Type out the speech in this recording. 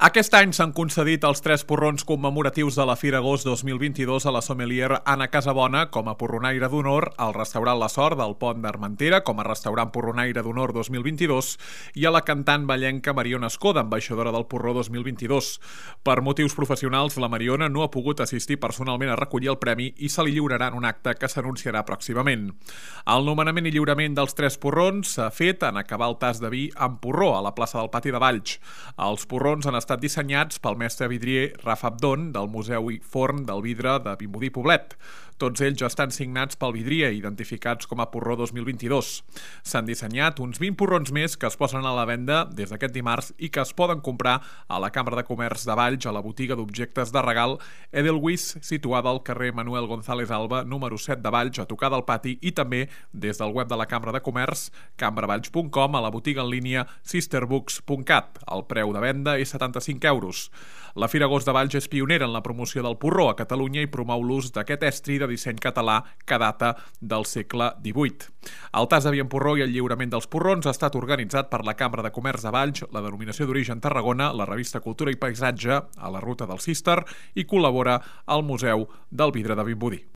Aquest any s'han concedit els 3 porrons commemoratius de la Fira Agost 2022 a la sommelier Anna Casabona com a porronaire d'honor, al restaurant La Sort del Pont d'Armentera com a restaurant porronaire d'honor 2022 i a la cantant ballenca Mariona Escoda, ambaixadora del porró 2022. Per motius professionals, la Mariona no ha pogut assistir personalment a recollir el premi i se li lliurarà en un acte que s'anunciarà pròximament. El nomenament i lliurament dels 3 porrons s'ha fet en acabar el tas de vi amb porró a la plaça del Pati de Valls. Els porrons han estat dissenyats pel mestre vidrier Rafa Abdon del Museu i Forn del Vidre de Vimbodí Poblet. Tots ells ja estan signats pel vidrier, identificats com a porró 2022. S'han dissenyat uns 20 porrons més que es posen a la venda des d'aquest dimarts i que es poden comprar a la Cambra de Comerç de Valls, a la botiga d'objectes de regal Edelweiss, situada al carrer Manuel González Alba, número 7 de Valls, a tocar del Pati, i també des del web de la Cambra de Comerç, cambravalls.com, a la botiga en línia sisterbooks.cat. El preu de venda és 75 euros. La Fira Agost de Valls és pionera en la promoció del porró a Catalunya i promou l'ús d'aquest estri de disseny català que data del segle XVIII. El tas de vi amb porró i el lliurament dels porrons ha estat organitzat per la Cambra de Comerç de Valls, la denominació d'origen Tarragona, la revista Cultura i Paisatge, a la Ruta del Cister, i col·labora al Museu del Vidre de Vimbodí.